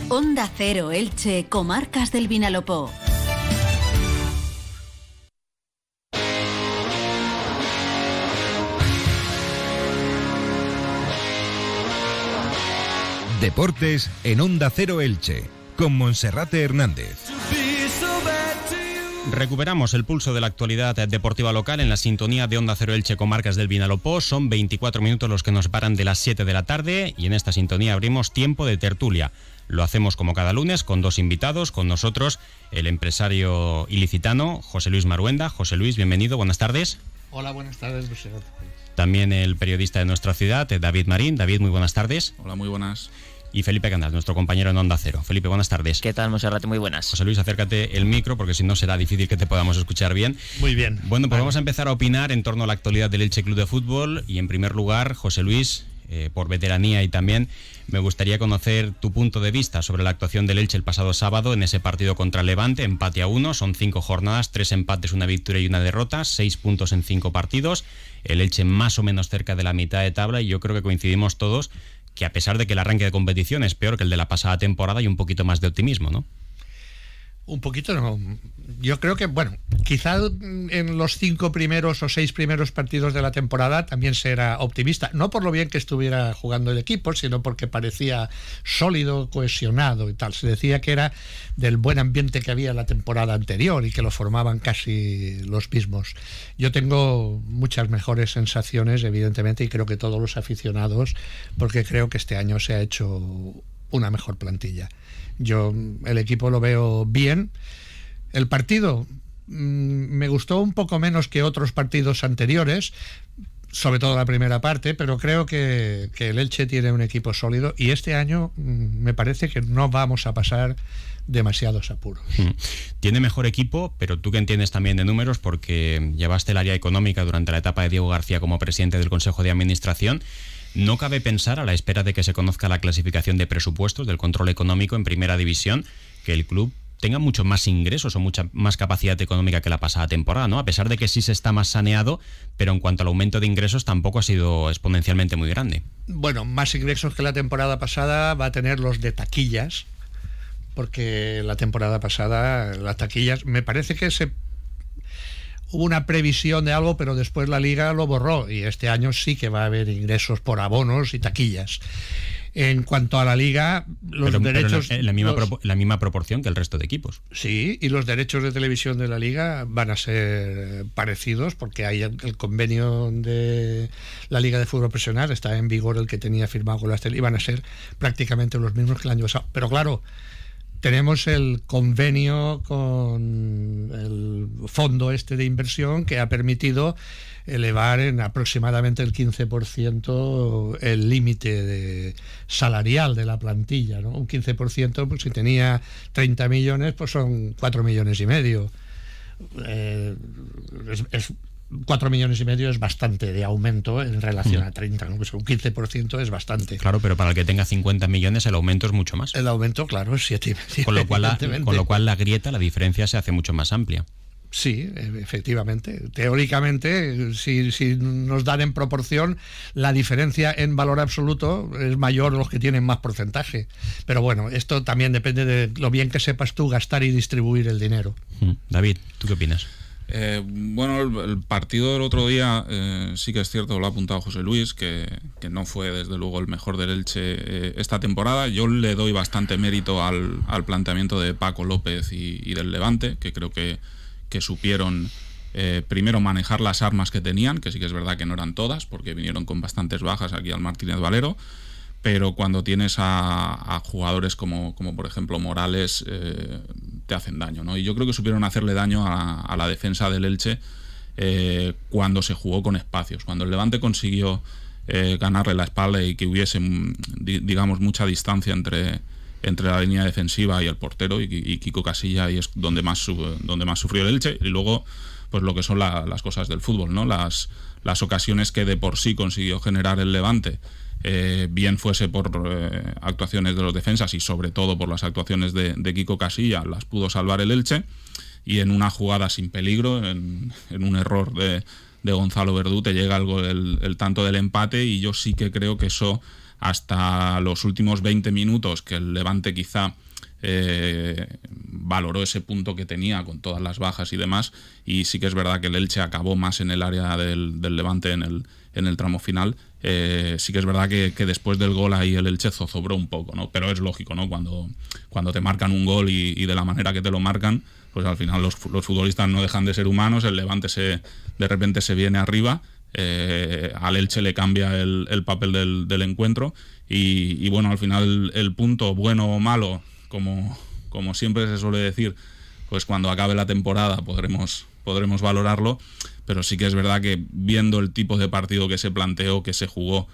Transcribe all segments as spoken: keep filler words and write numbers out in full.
Onda Cero Elche, Comarcas del Vinalopó. Deportes en Onda Cero Elche, con Monserrate Hernández. Recuperamos el pulso de la actualidad deportiva local en la sintonía de Onda Cero Elche, Comarcas del Vinalopó. Son veinticuatro minutos los que nos separan de las siete de la tarde y en esta sintonía abrimos tiempo de tertulia. Lo hacemos como cada lunes con dos invitados, con nosotros el empresario ilicitano José Luis Maruenda. José Luis, bienvenido, buenas tardes. Hola, buenas tardes, Luis. También el periodista de nuestra ciudad, David Marín. David, muy buenas tardes. Hola, muy buenas. Y Felipe Canals, nuestro compañero en Onda Cero. Felipe, buenas tardes. ¿Qué tal, Monserrate? Muy buenas. José Luis, acércate el micro porque si no será difícil que te podamos escuchar bien. Muy bien. Bueno, pues vale. Vamos a empezar a opinar en torno a la actualidad del Elche Club de Fútbol y en primer lugar, José Luis, eh, por veteranía y también me gustaría conocer tu punto de vista sobre la actuación del Elche el pasado sábado en ese partido contra el Levante, empate a uno, son cinco jornadas, tres empates, una victoria y una derrota, seis puntos en cinco partidos, el Elche más o menos cerca de la mitad de tabla y yo creo que coincidimos todos que a pesar de que el arranque de competición es peor que el de la pasada temporada hay un poquito más de optimismo, ¿no? Un poquito no. Yo creo que, bueno, quizá en los cinco primeros o seis primeros partidos de la temporada también será optimista. No por lo bien que estuviera jugando el equipo, sino porque parecía sólido, cohesionado y tal. Se decía que era del buen ambiente que había en la temporada anterior y que lo formaban casi los mismos. Yo tengo muchas mejores sensaciones, evidentemente, y creo que todos los aficionados, porque creo que este año se ha hecho una mejor plantilla. Yo el equipo lo veo bien. El partido mmm, me gustó un poco menos que otros partidos anteriores, sobre todo la primera parte, pero creo que, que el Elche tiene un equipo sólido y este año mmm, me parece que no vamos a pasar demasiados apuros. Tiene mejor equipo, pero tú que entiendes también de números porque llevaste el área económica durante la etapa de Diego García como presidente del Consejo de Administración. ¿No cabe pensar, a la espera de que se conozca la clasificación de presupuestos del control económico en primera división, que el club tenga mucho más ingresos o mucha más capacidad económica que la pasada temporada, ¿no? A pesar de que sí se está más saneado, pero en cuanto al aumento de ingresos tampoco ha sido exponencialmente muy grande. Bueno, más ingresos que la temporada pasada va a tener los de taquillas, porque la temporada pasada las taquillas, me parece que se hubo una previsión de algo, pero después la Liga lo borró y este año sí que va a haber ingresos por abonos y taquillas. En cuanto a la Liga, los pero, derechos... Pero en la, misma los, pro, la misma proporción que el resto de equipos. Sí, y los derechos de televisión de la Liga van a ser parecidos porque hay el, el convenio de la Liga de Fútbol Profesional, está en vigor el que tenía firmado con la Estel y van a ser prácticamente los mismos que el año pasado. Pero claro, tenemos el convenio con el fondo este de inversión que ha permitido elevar en aproximadamente el quince por ciento el límite de salarial de la plantilla, ¿no? Un quince por ciento, pues si tenía treinta millones, pues son cuatro millones y medio. Eh, es, es cuatro millones y medio es bastante de aumento en relación a treinta, ¿no? Pues un quince por ciento es bastante. Claro, pero para el que tenga cincuenta millones el aumento es mucho más. El aumento, claro, es siete y medio. Con lo cual la, con lo cual la grieta, la diferencia se hace mucho más amplia. Sí, efectivamente. Teóricamente, si, si nos dan en proporción, la diferencia en valor absoluto es mayor los que tienen más porcentaje. Pero bueno, esto también depende de lo bien que sepas tú gastar y distribuir el dinero. David, ¿tú qué opinas? Eh, bueno, el, el partido del otro día eh, sí que es cierto, lo ha apuntado José Luis, que, que no fue desde luego el mejor del Elche eh, esta temporada. Yo le doy bastante mérito al, al planteamiento de Paco López y, y del Levante, que creo que que supieron eh, primero manejar las armas que tenían, que sí que es verdad que no eran todas, porque vinieron con bastantes bajas aquí al Martínez Valero, pero cuando tienes a, a jugadores como, como por ejemplo Morales, eh, te hacen daño, ¿no? Y yo creo que supieron hacerle daño a, a la defensa del Elche eh, cuando se jugó con espacios, cuando el Levante consiguió eh, ganarle la espalda y que hubiese, digamos, mucha distancia entre... entre la línea defensiva y el portero y, y Kiko Casilla, y es donde más donde más sufrió el Elche. Y luego pues lo que son la, las cosas del fútbol, ¿no? Las, las ocasiones que de por sí consiguió generar el Levante, eh, bien fuese por eh, actuaciones de los defensas y sobre todo por las actuaciones de, de Kiko Casilla, las pudo salvar el Elche, y en una jugada sin peligro, en, en un error de, de Gonzalo Verdú, te llega el, el, el tanto del empate, y yo sí que creo que eso hasta los últimos veinte minutos, que el Levante quizá eh, valoró ese punto que tenía con todas las bajas y demás, y sí que es verdad que el Elche acabó más en el área del, del Levante en el, en el tramo final. Eh, sí que es verdad que, que después del gol ahí el Elche zozobró un poco, ¿no? Pero es lógico, ¿no? Cuando, cuando te marcan un gol y, y de la manera que te lo marcan, pues al final los, los futbolistas no dejan de ser humanos, el Levante se, de repente se viene arriba, eh, al Elche le cambia el, el papel del, del encuentro y, y bueno, al final el punto bueno o malo, como, como siempre se suele decir, pues cuando acabe la temporada podremos, podremos valorarlo, pero sí que es verdad que viendo el tipo de partido que se planteó, que se jugó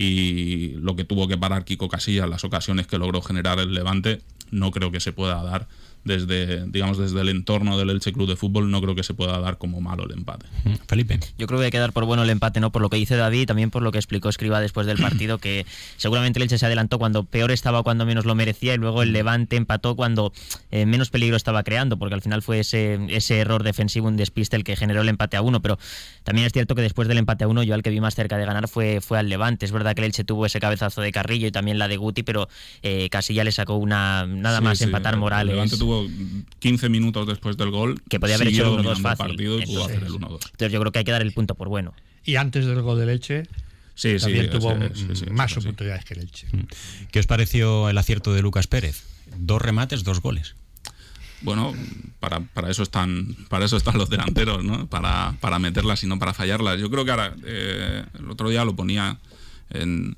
y lo que tuvo que parar Kiko Casillas, las ocasiones que logró generar el Levante, no creo que se pueda dar desde, digamos, desde el entorno del Elche Club de Fútbol, no creo que se pueda dar como malo el empate. Felipe. Yo creo que hay que dar por bueno el empate, ¿no? Por lo que dice David y también por lo que explicó Escribá después del partido, que seguramente el Elche se adelantó cuando peor estaba, cuando menos lo merecía, y luego el Levante empató cuando eh, menos peligro estaba creando, porque al final fue ese, ese error defensivo, un despiste el que generó el empate a uno, pero también es cierto que después del empate a uno yo al que vi más cerca de ganar fue, fue al Levante. Es verdad que el Elche tuvo ese cabezazo de Carrillo y también la de Guti, pero eh, Casillas le sacó una nada sí, más sí, empatar Morales. El Levante tuvo quince minutos después del gol, que podía haber hecho el uno dos fácil. Partido y pudo hacer el uno dos. Entonces yo creo que hay que dar el punto por bueno. Y antes del gol del Elche, sí, también sí, tuvo sí, sí, sí, más sí, sí. oportunidades que el Elche. ¿Qué os pareció el acierto de Lucas Pérez? Dos remates, dos goles. Bueno, para, para eso están para eso están los delanteros, ¿no? Para, para meterlas y no para fallarlas. Yo creo que ahora, eh, el otro día lo ponía en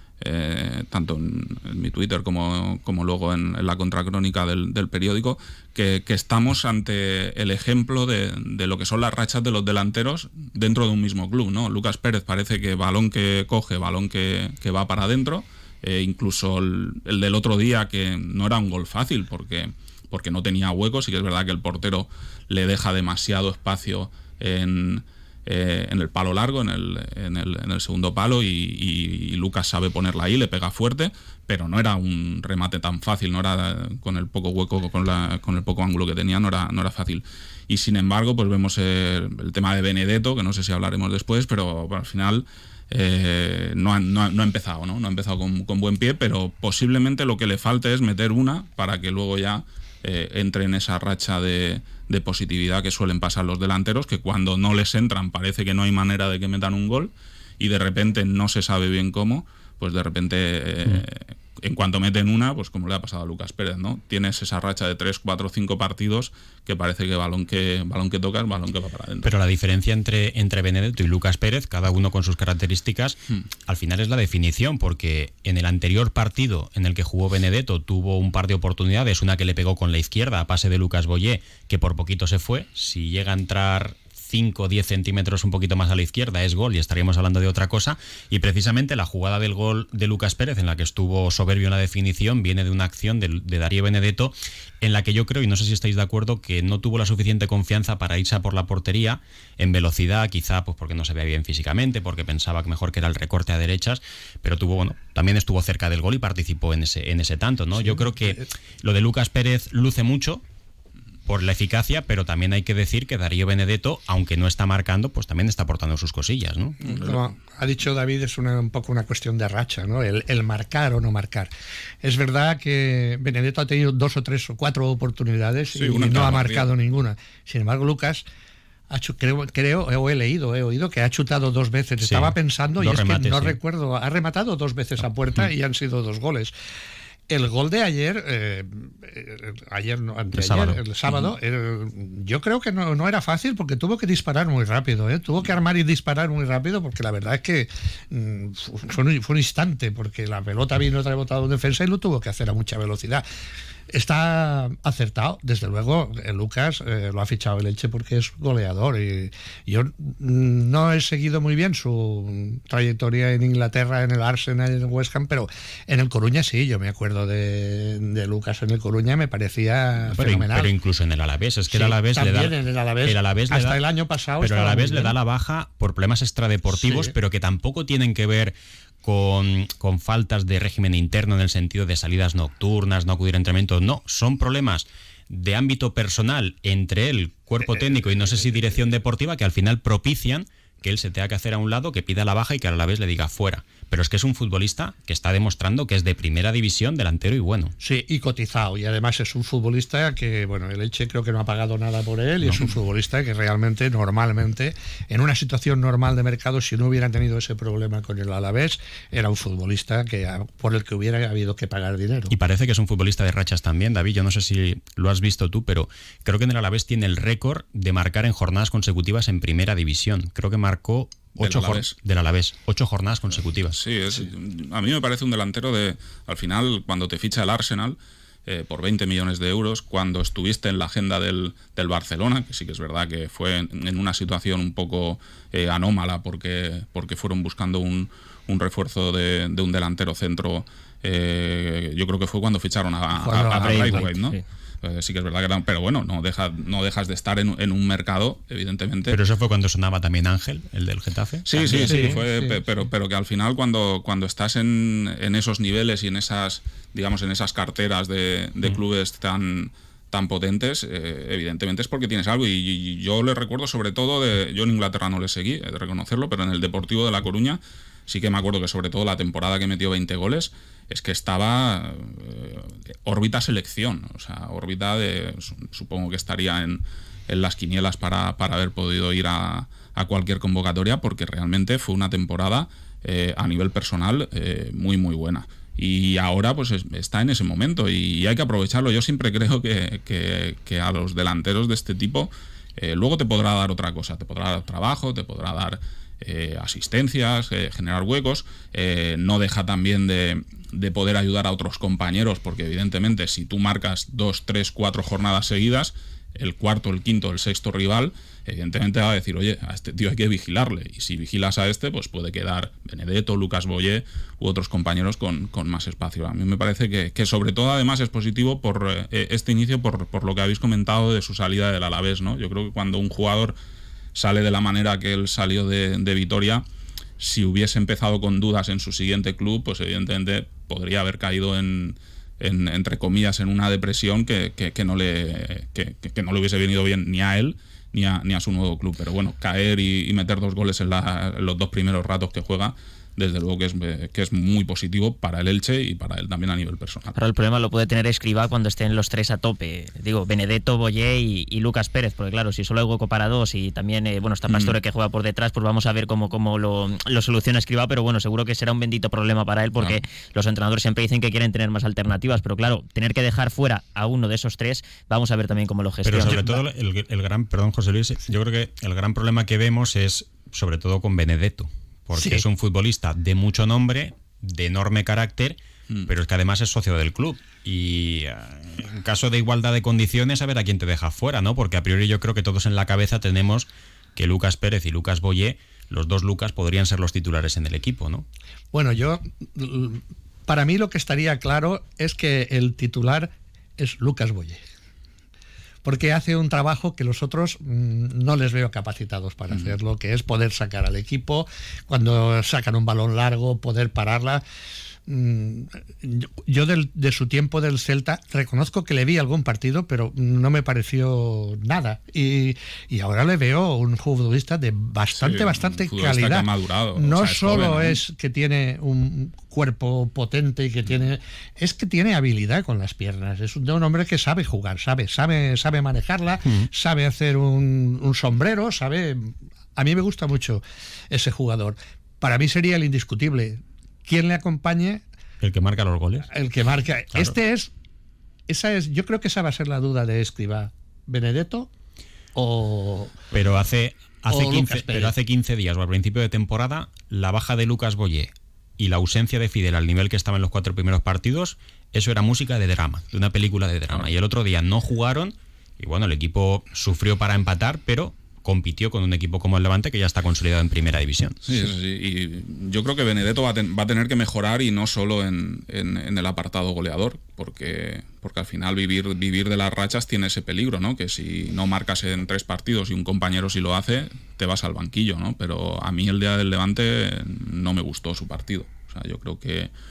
eh, tanto en, en mi Twitter como, como luego en, en la contracrónica del, del periódico, que, que estamos ante el ejemplo de, de lo que son las rachas de los delanteros dentro de un mismo club, ¿no? Lucas Pérez parece que balón que coge, balón que, que va para adentro, eh, incluso el, el del otro día, que no era un gol fácil porque, porque no tenía huecos, y que es verdad que el portero le deja demasiado espacio en... Eh, en el palo largo, en el, en el, en el segundo palo, y, y, y Lucas sabe ponerla ahí, le pega fuerte, pero no era un remate tan fácil, no era con el poco hueco, con, la, con el poco ángulo que tenía, no era, no era fácil. Y sin embargo, pues vemos el, el tema de Benedetto, que no sé si hablaremos después, pero bueno, al final eh, no, ha, no, ha, no ha empezado, ¿no? No ha empezado con, con buen pie, pero posiblemente lo que le falte es meter una para que luego ya eh, entre en esa racha de de positividad que suelen pasar los delanteros, que cuando no les entran parece que no hay manera de que metan un gol, y de repente no se sabe bien cómo, pues de repente eh, mm. en cuanto meten una, pues como le ha pasado a Lucas Pérez, ¿no? Tienes esa racha de tres, cuatro, cinco partidos que parece que balón que balón que tocas, balón que va para adentro. Pero la diferencia entre, entre Benedetto y Lucas Pérez, cada uno con sus características, hmm. al final es la definición, porque en el anterior partido en el que jugó Benedetto tuvo un par de oportunidades, una que le pegó con la izquierda a pase de Lucas Boyé, que por poquito se fue. Si llega a entrar cinco o diez centímetros un poquito más a la izquierda es gol y estaríamos hablando de otra cosa. Y precisamente la jugada del gol de Lucas Pérez, en la que estuvo soberbio en la definición, viene de una acción de, de Darío Benedetto, en la que yo creo, y no sé si estáis de acuerdo, que no tuvo la suficiente confianza para irse a por la portería en velocidad, quizá pues porque no se veía bien físicamente, porque pensaba que mejor que era el recorte a derechas, pero tuvo, bueno, también estuvo cerca del gol y participó en ese, en ese tanto, ¿no? Sí. Yo creo que lo de Lucas Pérez luce mucho por la eficacia, pero también hay que decir que Darío Benedetto, aunque no está marcando, pues también está aportando sus cosillas, ¿no? Como ha dicho David, es una, un poco una cuestión de racha, ¿no? El, el marcar o no marcar. Es verdad que Benedetto ha tenido dos o tres o cuatro oportunidades sí, y no ha marcado bien. ninguna. Sin embargo, Lucas, ha ch- creo, creo, o he leído, he oído que ha chutado dos veces. Sí, Estaba pensando, y es remates, que no sí. recuerdo, ha rematado dos veces no. a puerta y han sido dos goles. El gol de ayer, eh, ayer no, anteayer, el sábado, el sábado uh-huh. el, yo creo que no, no era fácil porque tuvo que disparar muy rápido, ¿eh? tuvo que armar y disparar muy rápido, porque la verdad es que mm, fue, un, fue un instante, porque la pelota vino rebotado en defensa y lo tuvo que hacer a mucha velocidad. Está acertado, desde luego. Lucas eh, lo ha fichado el Elche porque es goleador, y yo no he seguido muy bien su trayectoria en Inglaterra, en el Arsenal, en el West Ham, pero en el Coruña sí, yo me acuerdo de, de Lucas en el Coruña, me parecía pero, fenomenal. Pero incluso en el Alavés, es que sí, el Alavés le da, en el Alavés, el Alavés hasta le da, el año pasado, pero el Alavés le da la baja por problemas extradeportivos, sí. pero que tampoco tienen que ver Con, con faltas de régimen interno en el sentido de salidas nocturnas, no acudir a entrenamientos, no, son problemas de ámbito personal entre el cuerpo técnico y no sé si dirección deportiva, que al final propician que él se tenga que hacer a un lado, que pida la baja y que a la vez le diga fuera. Pero es que es un futbolista que está demostrando que es de primera división, delantero y bueno. Sí, y cotizado. Y además es un futbolista que, bueno, el Elche creo que no ha pagado nada por él y no. Es un futbolista que realmente, normalmente, en una situación normal de mercado, si no hubieran tenido ese problema con el Alavés, era un futbolista que por el que hubiera habido que pagar dinero. Y parece que es un futbolista de rachas también, David. Yo no sé si lo has visto tú, pero creo que en el Alavés tiene el récord de marcar en jornadas consecutivas en primera división. Creo que marcó Ocho del Alavés. Del Alavés, ocho jornadas consecutivas. Sí, es, a mí me parece un delantero de, al final, cuando te ficha el Arsenal eh, por veinte millones de euros, cuando estuviste en la agenda del, del Barcelona, que sí que es verdad que fue en, en una situación un poco eh, anómala porque, porque fueron buscando un, un refuerzo de, de un delantero centro, eh, yo creo que fue cuando ficharon a, a, a, a Braithwaite, ¿no? Sí. Sí que es verdad que era, pero bueno, no, deja, no dejas de estar en, en un mercado, evidentemente. Pero eso fue cuando sonaba también Ángel, el del Getafe. Sí, sí, sí, sí, fue, sí, pero, sí. pero que al final cuando, cuando estás en, en esos niveles y en esas, digamos, en esas carteras de, de clubes tan, tan potentes, eh, evidentemente es porque tienes algo. Y, y yo le recuerdo sobre todo, de, yo en Inglaterra no le seguí, he de reconocerlo, pero en el Deportivo de La Coruña sí que me acuerdo que sobre todo la temporada que metió veinte goles, es que estaba eh, órbita selección, o sea, órbita de, supongo que estaría en, en las quinielas para, para haber podido ir a, a cualquier convocatoria, porque realmente fue una temporada eh, a nivel personal eh, muy muy buena. Y ahora pues es, está en ese momento y hay que aprovecharlo. Yo siempre creo que, que, que a los delanteros de este tipo eh, luego te podrá dar otra cosa, te podrá dar trabajo, te podrá dar Eh, asistencias, eh, generar huecos, eh, no deja también de, de poder ayudar a otros compañeros, porque evidentemente si tú marcas dos, tres, cuatro jornadas seguidas, el cuarto, el quinto, el sexto rival, evidentemente va a decir, oye, a este tío hay que vigilarle, y si vigilas a este, pues puede quedar Benedetto, Lucas Boyé u otros compañeros con, con más espacio. A mí me parece que, que sobre todo además es positivo por eh, este inicio, por, por lo que habéis comentado de su salida del Alavés, ¿no? Yo creo que cuando un jugador sale de la manera que él salió de, de Vitoria, si hubiese empezado con dudas en su siguiente club, pues evidentemente podría haber caído en, en entre comillas, en una depresión que, que, que, no le, que, que no le hubiese venido bien ni a él ni a, ni a su nuevo club. Pero bueno, caer y, y meter dos goles en, la, en los dos primeros ratos que juega, desde luego que es, que es muy positivo para el Elche y para él también a nivel personal. Pero el problema lo puede tener Escribá cuando estén los tres a tope. Digo, Benedetto, Boyé y, y Lucas Pérez, porque claro, si solo hay hueco para dos y también, eh, bueno, está Pastore mm. que juega por detrás, pues vamos a ver cómo, cómo lo, lo soluciona Escribá, pero bueno, seguro que será un bendito problema para él, porque claro, los entrenadores siempre dicen que quieren tener más alternativas, pero claro, tener que dejar fuera a uno de esos tres, vamos a ver también cómo lo gestiona. Pero sobre todo el, el gran, perdón José Luis, yo creo que el gran problema que vemos es sobre todo con Benedetto, porque sí, es un futbolista de mucho nombre, de enorme carácter, mm. pero es que además es socio del club. Y en caso de igualdad de condiciones, a ver a quién te deja fuera, ¿no? Porque a priori yo creo que todos en la cabeza tenemos que Lucas Pérez y Lucas Boyé, los dos Lucas, podrían ser los titulares en el equipo, ¿no? Bueno, yo, para mí lo que estaría claro es que el titular es Lucas Boyé, porque hace un trabajo que los otros mmm, no les veo capacitados para mm. hacerlo, que es poder sacar al equipo, cuando sacan un balón largo, poder pararla. Mm, yo del, de su tiempo del Celta reconozco que le vi algún partido, pero no me pareció nada. Y, y ahora le veo un futbolista de bastante, sí, bastante calidad. Madurado, no o sea, es solo joven, ¿no? es que tiene un cuerpo potente y que tiene, es que tiene habilidad con las piernas. Es un, un hombre que sabe jugar, sabe, sabe, sabe manejarla, mm. sabe hacer un, un sombrero, sabe. A mí me gusta mucho ese jugador. Para mí sería el indiscutible. ¿Quién le acompañe? El que marca los goles. El que marca. Claro. Este es, esa es, yo creo que esa va a ser la duda de Escribá. ¿Benedetto o? Pero hace, hace, quince, pero hace quince días o al principio de temporada, la baja de Lucas Boyé y la ausencia de Fidel al nivel que estaba en los cuatro primeros partidos, eso era música de drama, de una película de drama. Y el otro día no jugaron y bueno, el equipo sufrió para empatar, pero compitió con un equipo como el Levante que ya está consolidado en primera división. Sí, sí, sí. Y yo creo que Benedetto va a, ten, va a tener que mejorar, y no solo en, en, en el apartado goleador, porque, porque al final vivir, vivir de las rachas tiene ese peligro, ¿no? Que si no marcas en tres partidos y un compañero sí lo hace, te vas al banquillo, ¿no? Pero a mí el día del Levante no me gustó su partido. O sea, yo creo que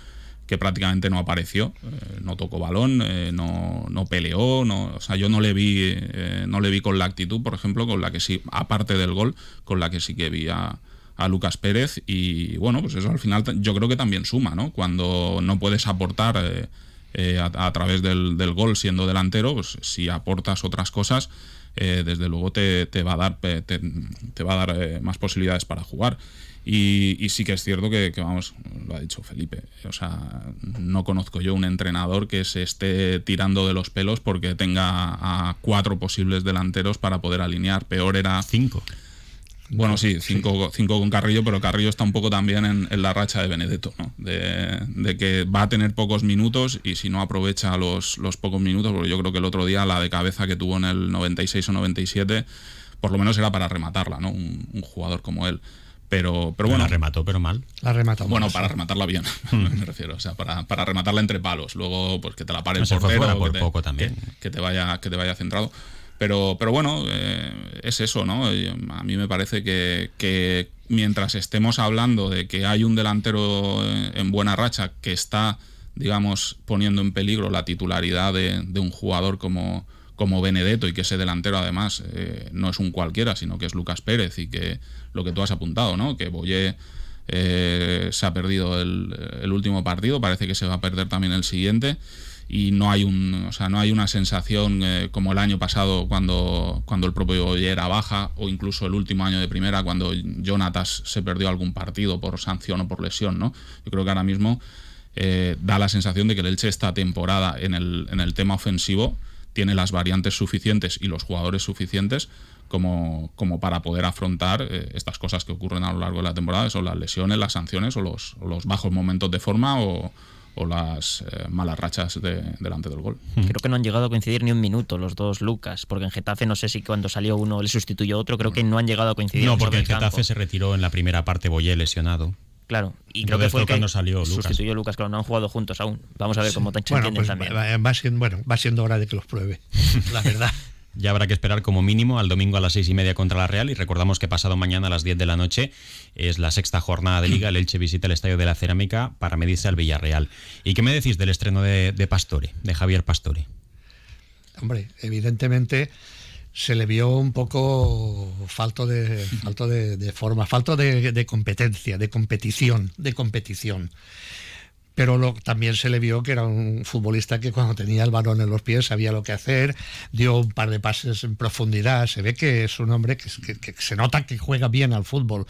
que prácticamente no apareció, eh, no tocó balón, eh, no, no peleó, no, o sea, yo no le vi eh, no le vi con la actitud, por ejemplo, con la que sí, aparte del gol, con la que sí que vi a, a Lucas Pérez. Y bueno, pues eso al final yo creo que también suma, ¿no? Cuando no puedes aportar eh, eh, a, a través del, del gol siendo delantero, pues si aportas otras cosas, eh, desde luego te, te va a dar te, te va a dar eh, más posibilidades para jugar. Y, y sí que es cierto que, que, vamos, lo ha dicho Felipe, o sea, no conozco yo un entrenador que se esté tirando de los pelos porque tenga a cuatro posibles delanteros para poder alinear. Peor era... Cinco. Bueno, sí, cinco, cinco con Carrillo, pero Carrillo está un poco también en, en la racha de Benedetto, ¿no? De, de que va a tener pocos minutos y si no aprovecha los, los pocos minutos, porque yo creo que el otro día la de cabeza que tuvo en el noventa y seis o noventa y siete, por lo menos era para rematarla, ¿no? Un, un jugador como él. Pero, pero bueno. La remató, pero mal. La remató Bueno, mal, para sí. rematarla bien, me refiero. O sea, para, para rematarla entre palos. Luego, pues que te la pare el Se fue portero. fuera por que te, poco también. Que, que te vaya, que te vaya centrado. Pero, pero bueno, eh, es eso, ¿no? A mí me parece que, que mientras estemos hablando de que hay un delantero en buena racha que está, digamos, poniendo en peligro la titularidad de, de un jugador como, como Benedetto, y que ese delantero además eh, no es un cualquiera, sino que es Lucas Pérez, y que lo que tú has apuntado, ¿no? Que Boyé eh, se ha perdido el, el último partido, parece que se va a perder también el siguiente. Y no hay un, o sea, no hay una sensación eh, como el año pasado cuando, cuando el propio Boyé era baja, o incluso el último año de primera cuando Jonatas se perdió algún partido por sanción o por lesión, ¿no? Yo creo que ahora mismo eh, da la sensación de que el Elche esta temporada en el, en el tema ofensivo tiene las variantes suficientes y los jugadores suficientes como, como para poder afrontar eh, estas cosas que ocurren a lo largo de la temporada, que son las lesiones, las sanciones o los, o los bajos momentos de forma o o las eh, malas rachas de, delante del gol. Creo que no han llegado a coincidir ni un minuto los dos Lucas, porque en Getafe no sé si cuando salió uno le sustituyó otro, creo que no han llegado a coincidir. No, porque en el Getafe campo. se retiró en la primera parte Boyé lesionado. Claro, y Entonces creo que fue el que cuando salió Lucas. sustituyó a Lucas, claro, no han jugado juntos aún. Vamos a ver cómo te Bueno, entienden pues también. va, va siendo, bueno, va siendo hora de que los pruebe, la verdad. Ya habrá que esperar como mínimo al domingo a las seis y media contra la Real, y recordamos que pasado mañana a las diez de la noche es la sexta jornada de Liga. El Elche visita el Estadio de la Cerámica para medirse al Villarreal. ¿Y qué me decís del estreno de, de Pastore, de Javier Pastore? Hombre, evidentemente se le vio un poco falto de, falto de, de forma, falto de, de competencia, de competición, de competición. Pero lo, también se le vio que era un futbolista que cuando tenía el balón en los pies sabía lo que hacer, dio un par de pases en profundidad, se ve que es un hombre que, que, que se nota que juega bien al fútbol.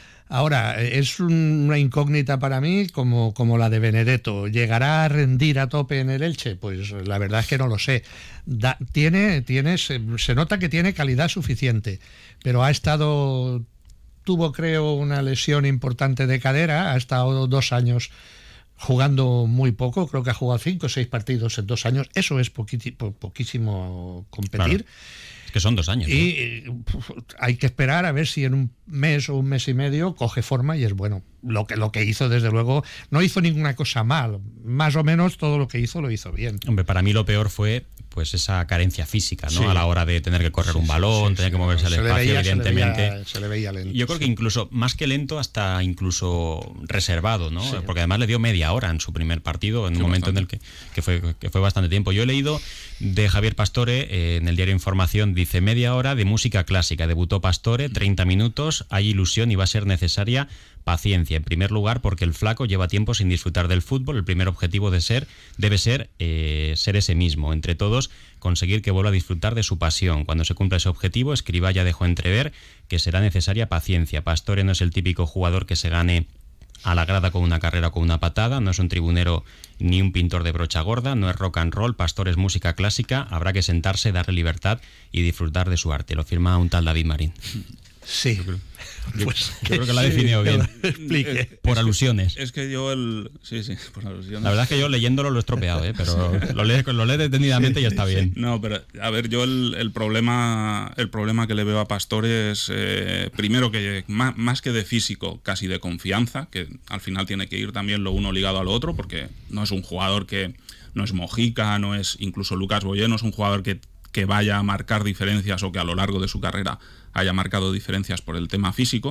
Ahora, es una incógnita para mí como, como la de Benedetto. ¿Llegará a rendir a tope en el Elche? Pues la verdad es que no lo sé. Da, tiene, tiene, se, se nota que tiene calidad suficiente, pero ha estado, tuvo creo una lesión importante de cadera, ha estado dos años jugando muy poco, creo que ha jugado cinco o seis partidos en dos años, eso es poquísimo, poquísimo competir. Claro. Es que son dos años. Y ¿no? Hay que esperar a ver si en un mes o un mes y medio coge forma y es bueno. Lo que, lo que hizo, desde luego, no hizo ninguna cosa mal. Más o menos todo lo que hizo lo hizo bien. Hombre, para mí lo peor fue pues esa carencia física, ¿no? Sí. A la hora de tener que correr Sí, un balón, sí, tener sí, que moverse al se le espacio, veía, evidentemente. Se le veía, se le veía lento. Yo creo que sí. incluso, más que lento, hasta incluso reservado, ¿no? Sí. Porque además le dio media hora en su primer partido, en Sí, un momento bastante. en el que, que, fue, que fue bastante tiempo. Yo he leído de Javier Pastore, eh, en el diario Información, dice media hora de música clásica. Debutó Pastore, treinta minutos, hay ilusión y va a ser necesaria paciencia. En primer lugar, porque el flaco lleva tiempo sin disfrutar del fútbol. El primer objetivo de ser debe ser eh, ser ese mismo. Entre todos, conseguir que vuelva a disfrutar de su pasión. Cuando se cumpla ese objetivo, Escribá ya dejó entrever que será necesaria paciencia. Pastore no es el típico jugador que se gane a la grada con una carrera o con una patada, no es un tribunero ni un pintor de brocha gorda, no es rock and roll, Pastore es música clásica, habrá que sentarse, darle libertad y disfrutar de su arte. Lo firma un tal David Marín. Sí. Yo creo, yo- Pues, yo creo que lo ha definido que bien. lo explique. Por alusiones. Es que yo el... Sí, sí, por alusiones. La verdad es que yo leyéndolo lo he estropeado, ¿eh? Pero lo lees lo lees detenidamente y ya está bien. No, pero a ver, yo el, el problema el problema que le veo a Pastore es, eh, primero, que más, más que de físico, casi de confianza, que al final tiene que ir también lo uno ligado al otro, porque no es un jugador que... No es Mojica, no es... Incluso Lucas Boyé no es un jugador que, que vaya a marcar diferencias o que a lo largo de su carrera haya marcado diferencias por el tema físico,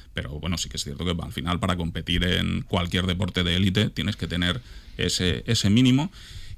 pero bueno, sí que es cierto que al final para competir en cualquier deporte de élite tienes que tener ese, ese mínimo.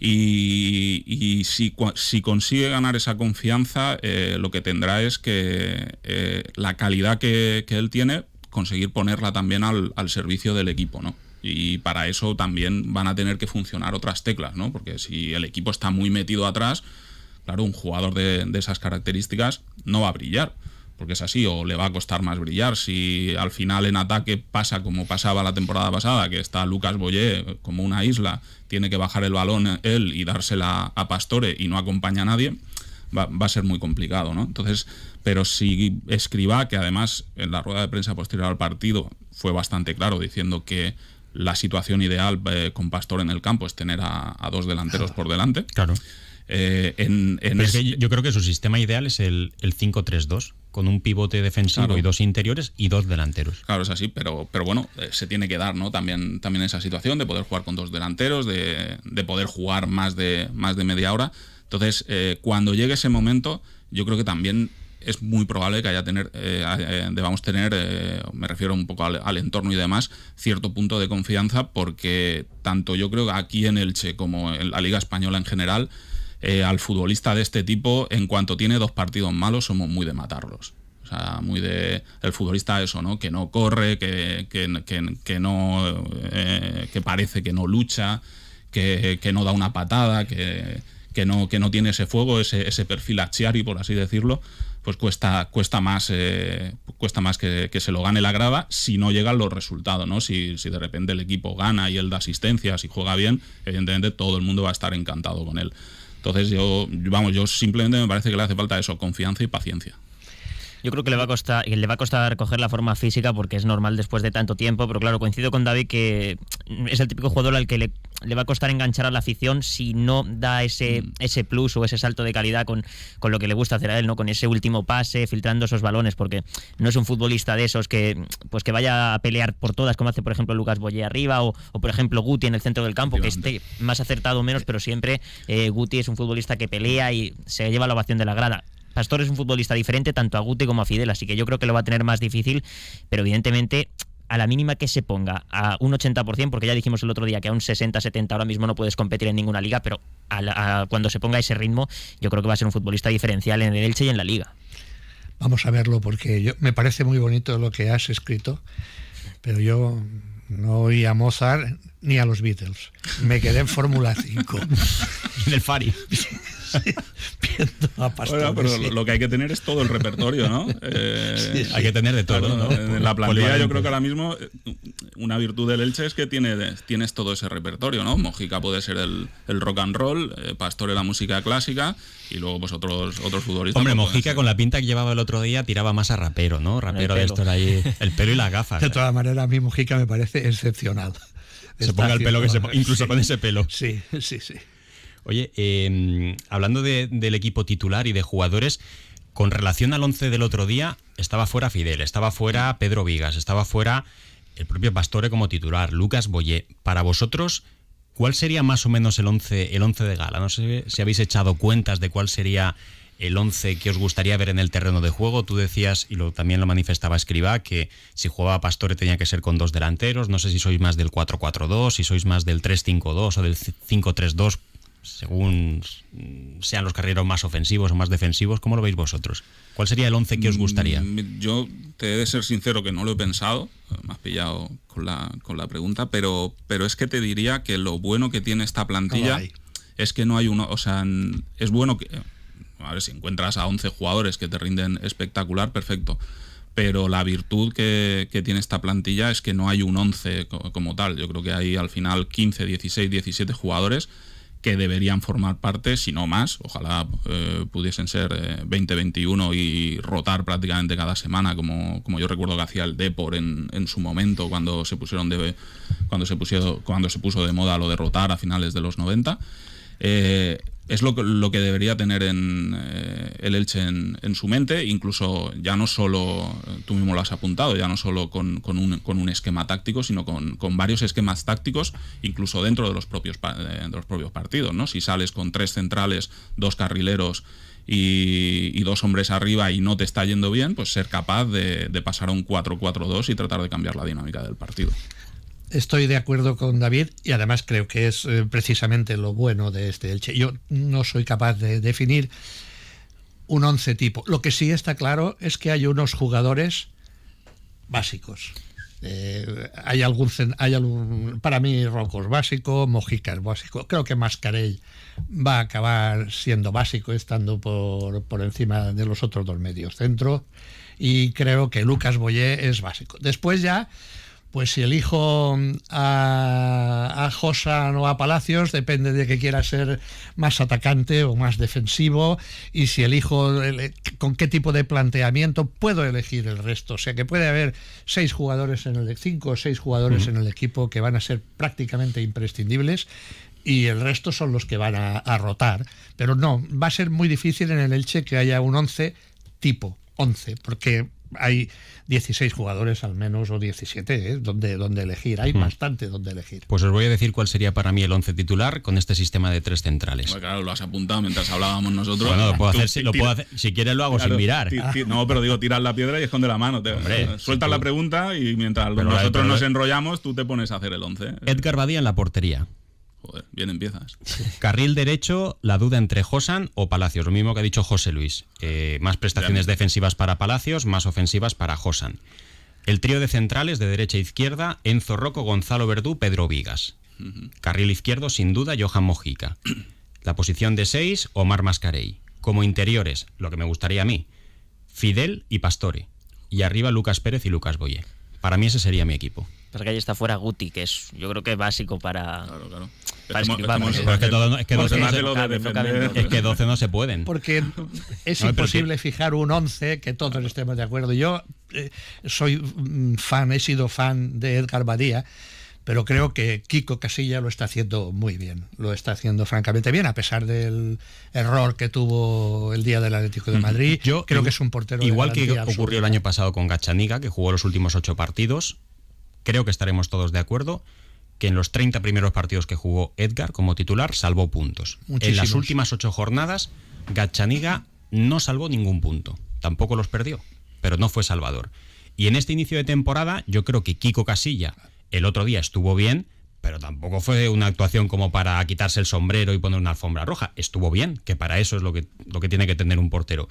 Y, y si, si consigue ganar esa confianza, eh, lo que tendrá es que eh, la calidad que, que él tiene, conseguir ponerla también al, al servicio del equipo, ¿no? Y para eso también van a tener que funcionar otras teclas, ¿no? Porque si el equipo está muy metido atrás, claro, un jugador de, de esas características no va a brillar, porque es así, o le va a costar más brillar. Si al final en ataque pasa como pasaba la temporada pasada, que está Lucas Boyé como una isla, tiene que bajar el balón él y dársela a Pastore y no acompaña a nadie, va, va a ser muy complicado, ¿no? Entonces, pero si Escribá, que además en la rueda de prensa posterior al partido fue bastante claro diciendo que la situación ideal eh, con Pastore en el campo es tener a, a dos delanteros por delante. Claro. Eh, en, en es que yo creo que su sistema ideal es el, el cinco tres dos, con un pivote defensivo, claro, y dos interiores y dos delanteros. Claro, es así, pero, pero bueno, eh, se tiene que dar, ¿no? También, también esa situación de poder jugar con dos delanteros, de, de poder jugar más de, más de media hora. Entonces, eh, cuando llegue ese momento, yo creo que también es muy probable que haya tener, eh, eh, debamos tener, eh, me refiero un poco al, al entorno y demás, cierto punto de confianza, porque tanto yo creo que aquí en Elche como en la Liga Española en general, eh, al futbolista de este tipo, en cuanto tiene dos partidos malos, somos muy de matarlos. O sea, muy de el futbolista eso, ¿no? Que no corre, que, que, que, que no eh, que parece que no lucha, que, que no da una patada, que, que no, que no tiene ese fuego, ese, ese perfil Achiari, por así decirlo. Pues cuesta, cuesta más, eh, cuesta más que, que se lo gane la grada si no llegan los resultados, ¿no? Si, si de repente el equipo gana y él da asistencias y juega bien, evidentemente todo el mundo va a estar encantado con él. Entonces yo, vamos, yo simplemente me parece que le hace falta eso, confianza y paciencia. Yo creo que le va a costar, le va a costar coger la forma física porque es normal después de tanto tiempo, pero claro, coincido con David que es el típico jugador al que le, le va a costar enganchar a la afición si no da ese, ese plus o ese salto de calidad con, con lo que le gusta hacer a él, ¿no? Con ese último pase, filtrando esos balones, porque no es un futbolista de esos que, pues que vaya a pelear por todas, como hace por ejemplo Lucas Boyé arriba o, o por ejemplo Guti en el centro del campo, que esté más acertado o menos, pero siempre eh, Guti es un futbolista que pelea y se lleva la ovación de la grada. Pastore es un futbolista diferente tanto a Guti como a Fidel, así que yo creo que lo va a tener más difícil, pero evidentemente a la mínima que se ponga a un ochenta por ciento, porque ya dijimos el otro día que a un sesenta setenta ahora mismo no puedes competir en ninguna liga, pero a la, a cuando se ponga a ese ritmo yo creo que va a ser un futbolista diferencial en el Elche y en la liga. Vamos a verlo, porque yo, me parece muy bonito lo que has escrito, pero yo no oí a Mozart ni a los Beatles, me quedé en Fórmula cinco. En el Fari. Sí, viendo a Pastore, bueno, pero sí. lo que hay que tener es todo el repertorio, ¿no? Eh, sí, sí. Hay que tener de todo, claro, ¿no? En la plantilla yo creo que ahora mismo una virtud del Elche es que tiene, tienes todo ese repertorio, ¿no? Mojica puede ser el, el rock and roll, eh, Pastore la música clásica y luego pues otros, otros futbolistas. Hombre, Mojica con la pinta que llevaba el otro día tiraba más a rapero, ¿no? Rapero de estos ahí, el pelo y las gafas. De todas maneras, a mí Mojica me parece excepcional. Se Está ponga el pelo que se ponga, incluso sí, con ese pelo. Sí, sí, sí. Oye, eh, hablando de, del equipo titular y de jugadores, con relación al once del otro día, estaba fuera Fidel, estaba fuera Pedro Vigas, estaba fuera el propio Pastore como titular, Lucas Boyé. Para vosotros, ¿cuál sería más o menos el once, el once de gala? No sé si habéis echado cuentas de cuál sería el once que os gustaría ver en el terreno de juego. Tú decías, y lo, también lo manifestaba Escribá, que si jugaba Pastore tenía que ser con dos delanteros. No sé si sois más del cuatro cuatro dos, si sois más del tres cinco dos o del cinco tres dos, según sean los carrileros más ofensivos o más defensivos. ¿Cómo lo veis vosotros? ¿Cuál sería el once que os gustaría? Yo te he de ser sincero que no lo he pensado, me has pillado con la, con la pregunta, pero, pero es que te diría que lo bueno que tiene esta plantilla no es que no hay uno, o sea, es bueno que, a ver, si encuentras a once jugadores que te rinden espectacular, perfecto. Pero la virtud que, que tiene esta plantilla es que no hay un once como, como tal. Yo creo que hay al final quince, dieciséis, diecisiete jugadores que deberían formar parte, si no más, ojalá eh, pudiesen ser eh, veinte, veintiuno y rotar prácticamente cada semana, como, como yo recuerdo que hacía el Depor en, en su momento, cuando se pusieron de, cuando se pusieron, cuando se puso de moda lo de rotar a finales de los noventa. Eh, es lo que, lo que debería tener en, eh, el Elche en, en su mente, incluso ya no solo, tú mismo lo has apuntado, ya no solo con, con, un, con un esquema táctico, sino con, con varios esquemas tácticos, incluso dentro de los propios, de los propios partidos, ¿no? Si sales con tres centrales, dos carrileros y, y dos hombres arriba y no te está yendo bien, pues ser capaz de, de pasar a un cuatro cuatro dos y tratar de cambiar la dinámica del partido. Estoy de acuerdo con David y además creo que es eh, precisamente lo bueno de este Elche. Yo no soy capaz de definir un once tipo. Lo que sí está claro es que hay unos jugadores básicos. Eh, hay algún, hay algún, para mí Rocco es básico, Mojica es básico. Creo que Mascarell va a acabar siendo básico, estando por, por encima de los otros dos medios centro. Y creo que Lucas Boyé es básico. Después ya, pues si elijo a, a Josan o a Palacios, depende de que quiera ser más atacante o más defensivo, y si elijo el, con qué tipo de planteamiento, puedo elegir el resto. O sea que puede haber seis jugadores en el cinco o seis jugadores uh-huh. en el equipo que van a ser prácticamente imprescindibles, y el resto son los que van a, a rotar. Pero no, va a ser muy difícil en el Elche que haya un once tipo once, porque hay dieciséis jugadores al menos, o diecisiete, ¿eh? donde, donde elegir. Hay hmm. bastante donde elegir. Pues os voy a decir cuál sería para mí el once titular con este sistema de tres centrales. Pues claro, lo has apuntado mientras hablábamos nosotros. Bueno, lo puedo hacer, si, lo puedo hacer, si quieres lo hago claro, sin mirar. Ti, ti, no, pero digo, tiras la piedra y esconde la mano. Te, Hombre, sueltas la pregunta y mientras pero nosotros nos enrollamos, tú te pones a hacer el once. Edgar Badía en la portería. Joder, bien empiezas. Carril derecho, la duda entre Josan o Palacios, lo mismo que ha dicho José Luis. Eh, más prestaciones bien. defensivas para Palacios, más ofensivas para Josan. El trío de centrales de derecha a izquierda, Enzo Rocco, Gonzalo Verdú, Pedro Vigas. Uh-huh. Carril izquierdo, sin duda, Johan Mojica. La posición de seis, Omar Mascarell. Como interiores, lo que me gustaría a mí, Fidel y Pastore. Y arriba, Lucas Pérez y Lucas Boyé. Para mí ese sería mi equipo. Porque ahí está fuera Guti, que es, yo creo que es básico para... Claro, claro. Para es esquivar. como, Es, es, que todo, es que doce no se, no cabe, no cabe. Es que doce no se pueden. Porque es no, imposible fijar un once que todos estemos de acuerdo. Yo eh, soy fan, he sido fan de Edgar Badía, pero creo que Kiko Casilla lo está haciendo muy bien. Lo está haciendo francamente bien, a pesar del error que tuvo el día del Atlético de Madrid. Yo creo que es un portero igual de que absoluta. Ocurrió el año pasado con Gazzaniga, que jugó los últimos ocho partidos. Creo que estaremos todos de acuerdo que en los treinta primeros partidos que jugó Edgar como titular salvó puntos. Muchísimos. En las últimas ocho jornadas, Gazzaniga no salvó ningún punto. Tampoco los perdió, pero no fue salvador. Y en este inicio de temporada, yo creo que Kiko Casilla el otro día estuvo bien, pero tampoco fue una actuación como para quitarse el sombrero y poner una alfombra roja. Estuvo bien, que para eso es lo que, lo que tiene que tener un portero.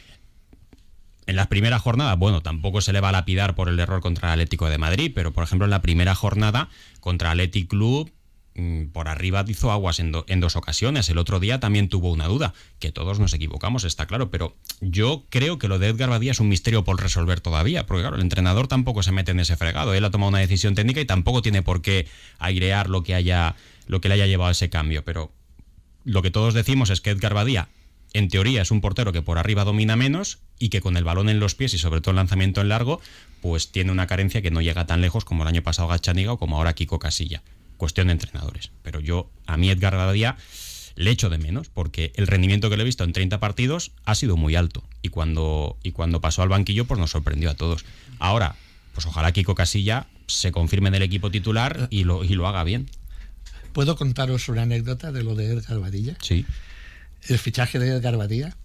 En las primeras jornadas, bueno, tampoco se le va a lapidar por el error contra el Atlético de Madrid, pero por ejemplo en la primera jornada contra el Athletic Club, mmm, por arriba hizo aguas en, do, en dos ocasiones. El otro día también tuvo una duda, que todos nos equivocamos, está claro, pero yo creo que lo de Edgar Badía es un misterio por resolver todavía, porque claro, el entrenador tampoco se mete en ese fregado, él ha tomado una decisión técnica y tampoco tiene por qué airear lo que haya, lo que le haya llevado a ese cambio, pero lo que todos decimos es que Edgar Badía en teoría es un portero que por arriba domina menos y que con el balón en los pies y sobre todo el lanzamiento en largo, pues tiene una carencia que no llega tan lejos como el año pasado Gazzaniga o como ahora Kiko Casilla. Cuestión de entrenadores. Pero yo, a mí Edgar Badía le echo de menos porque el rendimiento que le he visto en treinta partidos ha sido muy alto y cuando, y cuando pasó al banquillo pues nos sorprendió a todos. Ahora, pues ojalá Kiko Casilla se confirme en el equipo titular y lo, y lo haga bien. ¿Puedo contaros una anécdota de lo de Edgar Badía? Sí. El fichaje de Edgar Badía.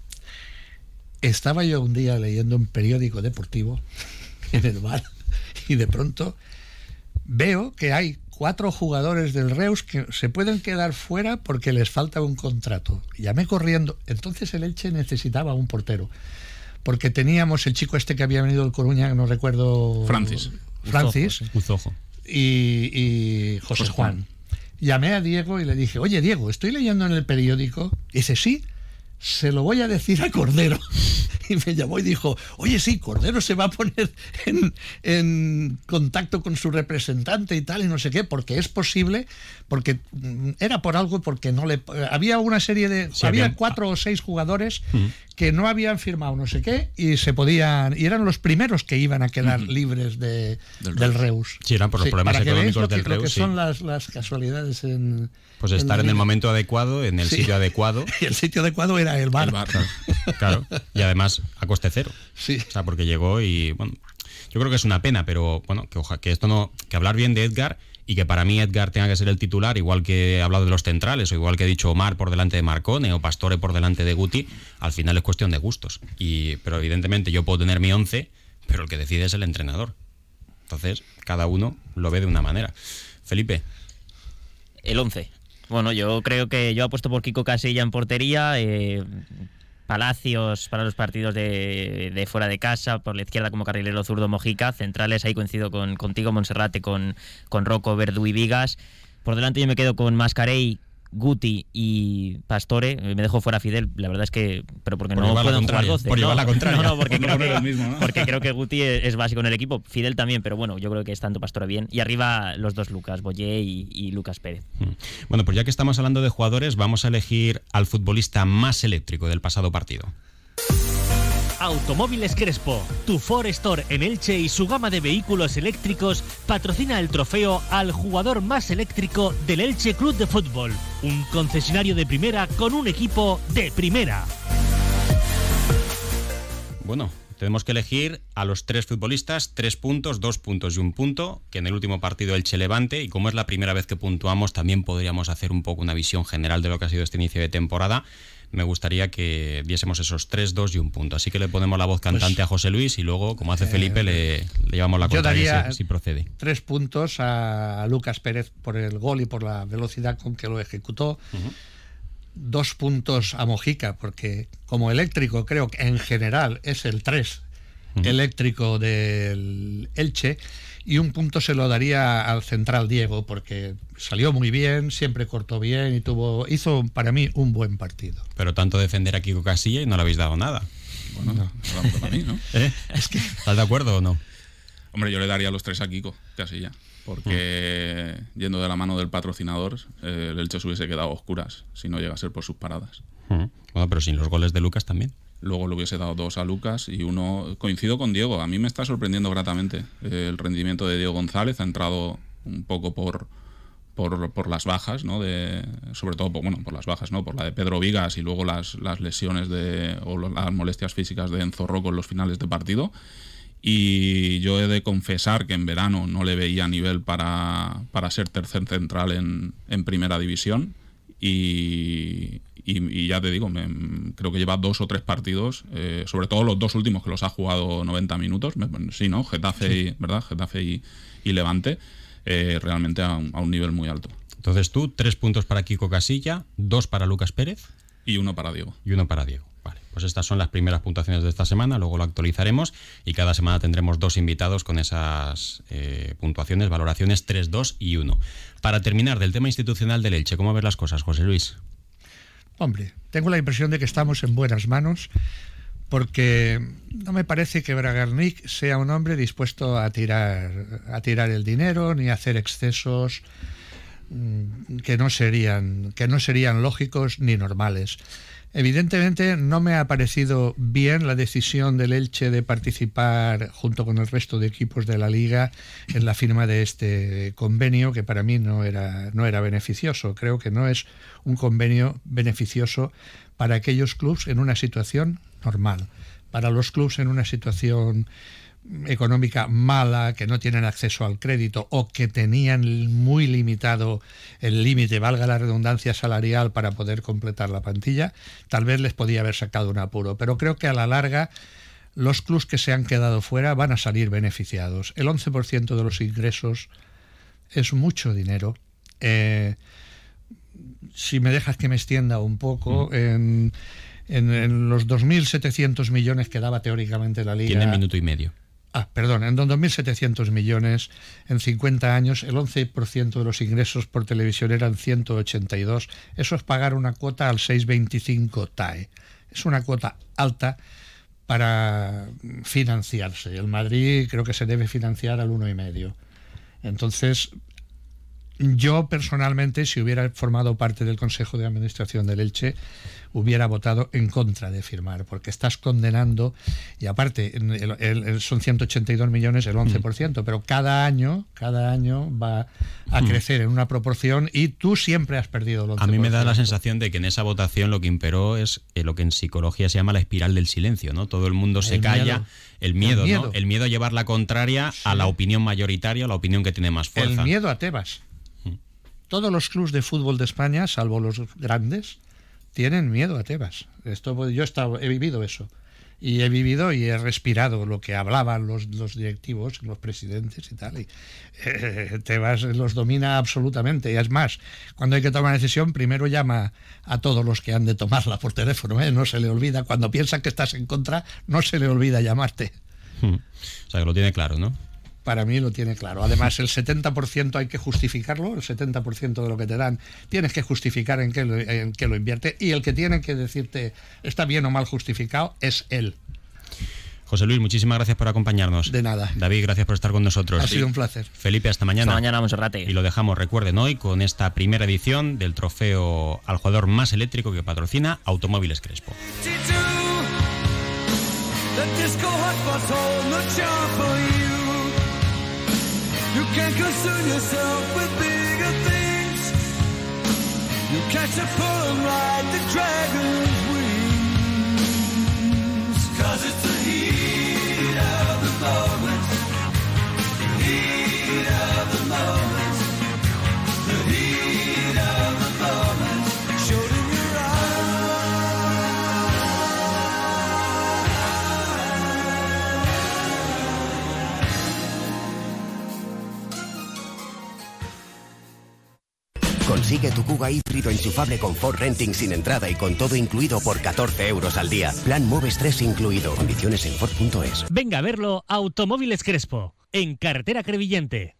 Estaba yo un día leyendo un periódico deportivo en el bar y de pronto veo que hay cuatro jugadores del Reus que se pueden quedar fuera porque les falta un contrato. Llamé corriendo. Entonces el Elche necesitaba un portero porque teníamos el chico este que había venido del Coruña, no recuerdo... Francis. Francis. Uzojo. Y, y José, José Juan. Juan. Llamé a Diego y le dije, oye Diego, estoy leyendo en el periódico. Y dice, sí, se lo voy a decir a Cordero. Y me llamó y dijo, oye, sí, Cordero se va a poner en, en contacto con su representante y tal, y no sé qué, porque es posible, porque era por algo, porque no le... Había una serie de... Sí, había bien. cuatro o seis jugadores uh-huh. que no habían firmado no sé qué, y se podían... Y eran los primeros que iban a quedar uh-huh. libres de, del, del Reus. Sí, eran por los sí, problemas para económicos que veáis lo del que, Reus. Lo que sí. son las, las casualidades en... Pues estar en, en el momento adecuado, en el sí. sitio adecuado. Y el sitio adecuado era el bar. El bar. Claro. Y además a coste cero. Sí. O sea, porque llegó y bueno, yo creo que es una pena, pero bueno, que ojalá que esto no, que hablar bien de Edgar y que para mí Edgar tenga que ser el titular, igual que he hablado de los centrales, o igual que he dicho Omar por delante de Marcone, o Pastore por delante de Guti, al final es cuestión de gustos. Y, pero evidentemente yo puedo tener mi once, pero el que decide es el entrenador. Entonces, cada uno lo ve de una manera. Felipe. El once. Bueno, yo creo que yo apuesto por Kiko Casilla en portería, eh, Palacios para los partidos de, de fuera de casa, por la izquierda como carrilero zurdo Mojica, centrales, ahí coincido con, contigo, Monserrate, con, con Rocco, Verdú y Vigas. Por delante yo me quedo con Mascarell, Guti y Pastore. Me dejo fuera Fidel, la verdad es que, pero porque por no pueden jugar doce. Por no, llevar la contraria. No, no, porque, creo que, mismo, ¿no? porque creo que Guti es, es básico en el equipo. Fidel también, pero bueno, yo creo que es tanto Pastore bien. Y arriba los dos Lucas, Boyé y, y Lucas Pérez. Bueno, pues ya que estamos hablando de jugadores, vamos a elegir al futbolista más eléctrico del pasado partido. Automóviles Crespo, tu Ford Store en Elche y su gama de vehículos eléctricos patrocina el trofeo al jugador más eléctrico del Elche Club de Fútbol, un concesionario de primera con un equipo de primera. Bueno, tenemos que elegir a los tres futbolistas, tres puntos, dos puntos y un punto, que en el último partido Elche Levante, y como es la primera vez que puntuamos, también podríamos hacer un poco una visión general de lo que ha sido este inicio de temporada. Me gustaría que diésemos esos tres, dos y un punto. Así que le ponemos la voz cantante pues, a José Luis y luego, como hace eh, Felipe, le, le llevamos la contraria si, si procede. Tres puntos a Lucas Pérez por el gol y por la velocidad con que lo ejecutó. Uh-huh. Dos puntos a Mojica, porque como eléctrico creo que en general es el tres uh-huh. eléctrico del Elche. Y un punto se lo daría al central Diego, porque salió muy bien, siempre cortó bien y tuvo hizo para mí un buen partido. Pero tanto defender a Kiko Casilla y no le habéis dado nada. Bueno, no, no para mí, ¿no? ¿Eh? Es que... ¿Estás de acuerdo o no? Hombre, yo le daría los tres a Kiko Casilla, porque mm. yendo de la mano del patrocinador, eh, el Elche se hubiese quedado a oscuras si no llega a ser por sus paradas. Mm. Bueno, pero sin los goles de Lucas también. Luego le hubiese dado dos a Lucas y uno... Coincido con Diego, a mí me está sorprendiendo gratamente eh, el rendimiento de Diego González. Ha entrado un poco por por, por las bajas, ¿no? De, sobre todo por, bueno, por las bajas, ¿no? Por la de Pedro Vigas y luego las, las lesiones de, o las molestias físicas de Enzo Rocco en los finales de partido. Y yo he de confesar que en verano no le veía nivel para, para ser tercer central en, en primera división. Y, y, y ya te digo, me, creo que lleva dos o tres partidos, eh, sobre todo los dos últimos que los ha jugado noventa minutos, sí, ¿no? Getafe, sí. y, ¿verdad? Getafe y, y Levante, eh, realmente a un, a un nivel muy alto. Entonces tú, tres puntos para Kiko Casilla, dos para Lucas Pérez. Y uno para Diego. Y uno para Diego. Vale, pues estas son las primeras puntuaciones de esta semana, luego lo actualizaremos y cada semana tendremos dos invitados con esas eh, puntuaciones, valoraciones tres, dos y uno. Para terminar, del tema institucional del Elche, ¿cómo ves las cosas, José Luis? Hombre, tengo la impresión de que estamos en buenas manos, porque no me parece que Bragarnik sea un hombre dispuesto a tirar, a tirar el dinero ni a hacer excesos que no serían, que no serían lógicos ni normales. Evidentemente no me ha parecido bien la decisión del Elche de participar junto con el resto de equipos de la Liga en la firma de este convenio, que para mí no era, no era beneficioso. Creo que no es un convenio beneficioso para aquellos clubes en una situación normal. Para los clubes en una situación económica mala, que no tienen acceso al crédito o que tenían muy limitado el límite, valga la redundancia, salarial para poder completar la plantilla, tal vez les podía haber sacado un apuro, pero creo que a la larga los clubes que se han quedado fuera van a salir beneficiados. El once por ciento de los ingresos es mucho dinero. Eh, si me dejas que me extienda un poco, mm. en, en, en los dos mil setecientos millones que daba teóricamente la Liga... Tiene minuto y medio. Ah, perdón, en dos mil setecientos millones en cincuenta años, el once por ciento de los ingresos por televisión eran ciento ochenta y dos. Eso es pagar una cuota al seis coma veinticinco T A E. Es una cuota alta para financiarse. El Madrid creo que se debe financiar al uno coma cinco. Entonces, yo personalmente, si hubiera formado parte del Consejo de Administración del Elche, hubiera votado en contra de firmar, porque estás condenando, y aparte el, el, el, son ciento ochenta y dos millones, el once por ciento, mm. pero cada año, cada año va a crecer en una proporción y tú siempre has perdido el once por ciento. A mí me da la sensación de que en esa votación lo que imperó es eh, lo que en psicología se llama la espiral del silencio, ¿no? Todo el mundo se el calla, miedo. el miedo, el miedo, ¿no? El miedo a llevar la contraria sí. a la opinión mayoritaria, a la opinión que tiene más fuerza. El miedo a Tebas. todos los clubes de fútbol de España, salvo los grandes, tienen miedo a Tebas. Esto, yo he, estado, he vivido eso. Y he vivido y he respirado lo que hablaban los, los directivos, los presidentes y tal. Y, eh, Tebas los domina absolutamente. Y es más, cuando hay que tomar una decisión, primero llama a todos los que han de tomarla por teléfono. ¿eh? No se le olvida. Cuando piensa que estás en contra, no se le olvida llamarte. Hmm. O sea, que lo tiene claro, ¿no? Para mí lo tiene claro. Además, el setenta por ciento hay que justificarlo, el setenta por ciento de lo que te dan tienes que justificar en qué lo, en qué lo invierte, y el que tiene que decirte está bien o mal justificado es él. José Luis, muchísimas gracias por acompañarnos. De nada. David, gracias por estar con nosotros. Ha sido un placer. Felipe, hasta mañana. Hasta mañana, Monserrate. Y lo dejamos, recuerden, hoy con esta primera edición del trofeo al jugador más eléctrico que patrocina Automóviles Crespo. You can concern yourself with bigger things. You catch a pull and ride the dragon's wings. Cause it's the heat of the moment. The heat of the moment. The heat of the moment. Showed in your Consigue tu Kuga híbrido enchufable con Ford Renting sin entrada y con todo incluido por catorce euros al día. Plan Moves tres incluido. Condiciones en Ford punto es. Venga a verlo Automóviles Crespo, en Carretera Crevillente.